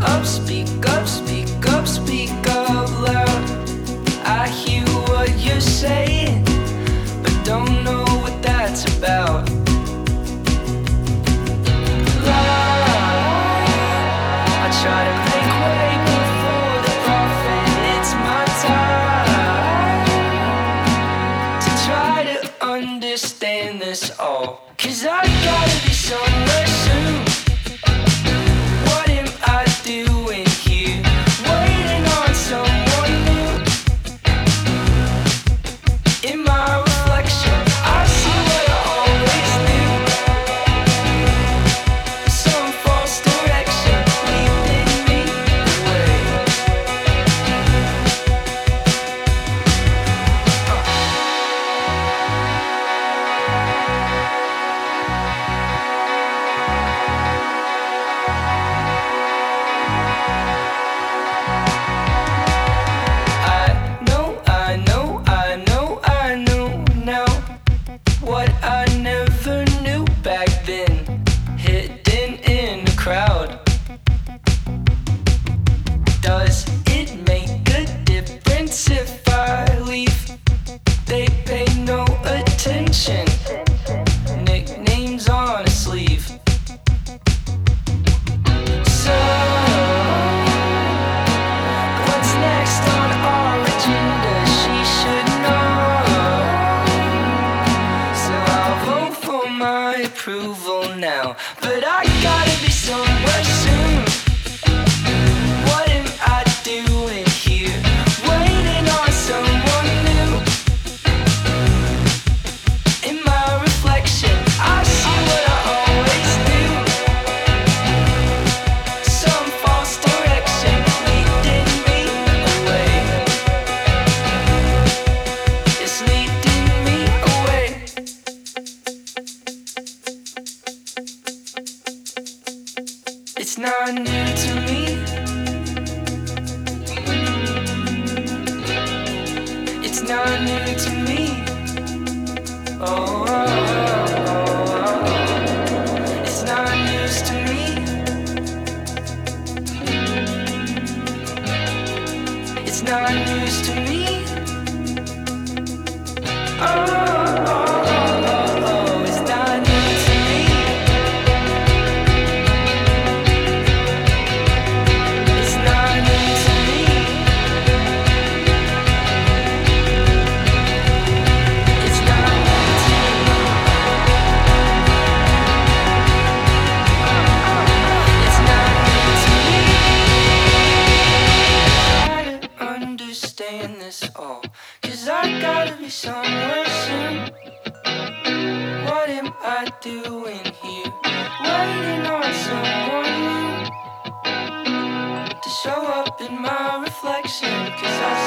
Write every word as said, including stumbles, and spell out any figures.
up, speak up, speak up, speak up loud. I hear what you're saying, but don't know what that's about. Lie, I try to make way before the prophet. It's my time to try to understand this all, 'cause I gotta be somewhere soon. What am I doing here, waiting on someone new? In my reflection, I see what I always knew. Some false direction leading me away. I know, I know, I know, I know now what I never knew back then, hidden in the crowd. Does it make a difference if I leave? They pay no attention. Nicknames on a sleeve. So, what's next on our agenda? She should know. So I'll vote for my approval now. But I gotta be somewhere soon. What am I doing here, waiting on someone new? In my reflection, I see what I always knew. Some false direction leading me away. It's leading me away. It's not new to me. It's not new to me. Oh, oh, oh, oh, oh. It's not news to me. It's not news to me. Oh, oh, oh, oh, oh. It's not new to me. It's not new to me. It's not new to me. It's not new to me. Try to understand this all, 'cause I gotta be somewhere soon. What am I doing here, waiting on someone new to show up in my reflection? 'Cause I